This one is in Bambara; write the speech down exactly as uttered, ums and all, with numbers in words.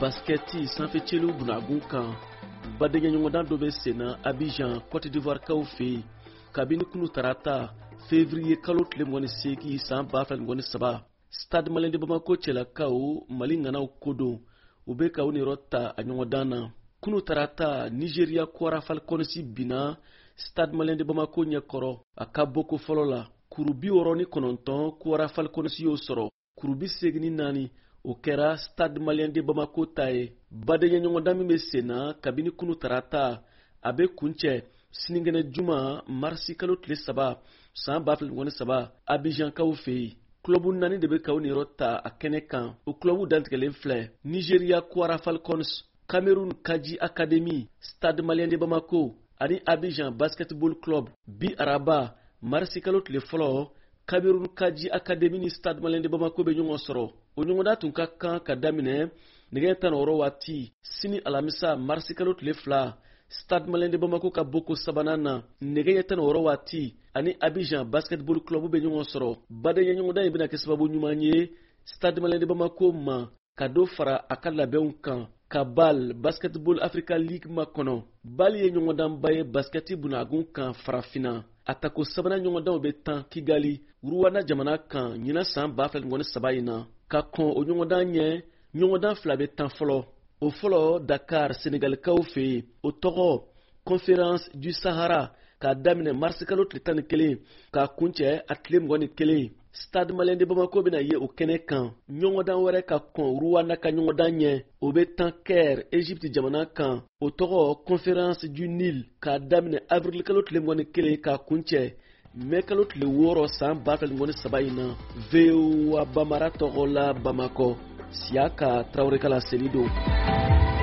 basketi sanfɛcɛliw bunagun kan badenkɛɲɔgɔndan dɔ bɛ sen na Abidjan Côte d'Ivoire kaw fɛ yen kabini kunu tarata février kalo tile mugan ni seegin san ba fila ni mugan ni saba. Stade Malien de Bamako cɛlakaw Mali ŋanaw ko don u bɛ ka u niyɔrɔ ta a ɲɔgɔndan na. Kunu tarata Nigeria Kwara Falcons binna Stade Malien de Bamako ɲɛkɔrɔ a ka boko fɔlɔ la. Kuru bi wɔɔrɔ ni kɔnɔntɔn Kwara Falcons y'o sɔrɔ. Kuru bi seegin ni naani o kɛra Stade Malien de Bamako ta ye. Badenkɛɲɔgɔndan min bɛ sen na kabini kunu tarata a bɛ kuncɛ sinikɛnɛ juma marisi kalo tile saba san ba fila ni mugan ni saba Abidjan kaw fɛ yen. Kulobu naani de bɛ ka u niyɔrɔ ta a kɛnɛ kan. O kulobu dantigɛlen filɛ Nigeria Kwara Falcons, Cameroun Kaji Academy, Stade Malien de Bamako ani Abidjan Basketball Club. Bi araba marisi kalo tile fɔlɔ Cameroun Kaji Academy ni Stade Malien de Bamako bɛ ɲɔgɔn sɔrɔ. O ɲɔgɔndan tun ka kan ka daminɛ nɛgɛ tan ni wɔɔrɔ waati sini alamisa marisi kalo tile fila Stade Malien de Bamako ka boko sabanan na nɛgɛ tan ni wɔɔrɔ waati ani Abidjan Basketball Club bɛ ɲɔgɔn sɔrɔ. Badenkɛ ɲɔgɔndan in bɛna kɛ sababu ɲuman ye Stade Malien de Bamako ma ka dɔ fara a ka labɛnw kan ka B A L Basketball Africa League ma kɔnɔ. B A L ye ɲɔgɔndanba ye basketi bunagun kan farafinna. A tako sabanan ɲɔgɔndanw bɛ tan Kigali, Rwanda jamana kan ɲina san ba fila ni mugan ni saba in na. Ka kɔn o ɲɔgɔndan ɲɛ ɲɔgɔndan fila bɛ tan fɔlɔ. O fɔlɔ Dakar Senegalikaw fɛ yen. O tɔgɔ Conférence du Sahara k'a daminɛ marisi kalo tile tan ni kelen k'a kuncɛ a tile mugan ni kelen. Stade Malien de Bamako bɛna ye o kɛnɛ kan. Ɲɔgɔndan wɛrɛ ka kɔn Rwanda ka ɲɔgɔndan ɲɛ o bɛ tan Caire Égypte jamana kan. O tɔgɔ Conférence du Nil k'a daminɛ avril kalo tile mugan ni kelen k'a kuncɛ mai kalo tile wɔɔrɔ san ba fila ni mugan ni saba in na. V O A Bamara tɔgɔ la Bamakɔ. Siaka Traoré Kala Senido.